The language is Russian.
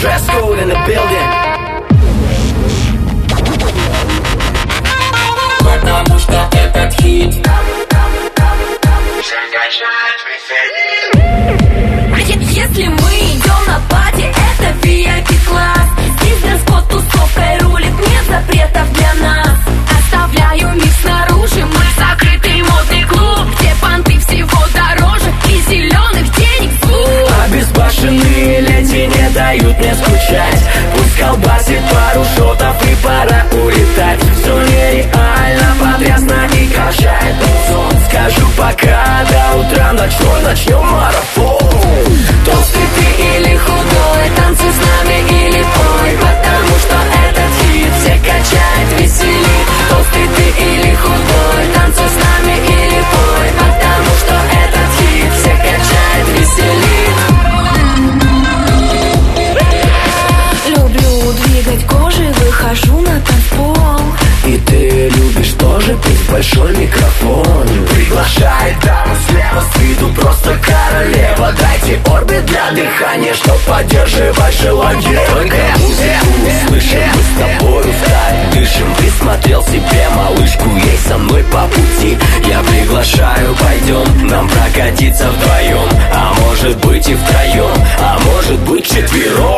Dress code in the building. Потому что этот хит закачает весь. Если мы идем на пати, это VIP-класс. Здесь дресс-код тусовкой рулит, нет запретов для нас. Оставляю мир снаружи, мы закрытый модный клуб, где понты всего дороже и зеленых денег звук. Обезбашенные леди не дают мне скучать. Пусть колбасит пару шотов и пора улетать. Все нереально, потрясно и качает сон. Скажу пока до утра ночной, начнем марафон. Толстый ты или худой, танцуй с нами или пой, потому что этот хит всех качает, веселит. Толстый ты или худой, танцуй с нами или пой, потому что этот хит всех качает, веселит. Люблю двигать кожей, выхожу на танцпол. И ты любишь тоже петь большой микрофон. Приглашает даму слева, с виду просто королева. Дайте орбит для дыхания, чтоб поддерживать желание. Только музыку услышим, мы с тобою втайне дышим. Присмотрел себе малышку, ей со мной по пути. Я приглашаю, пойдем нам прокатиться вдвоем. А может быть и втроем, а может быть четвером.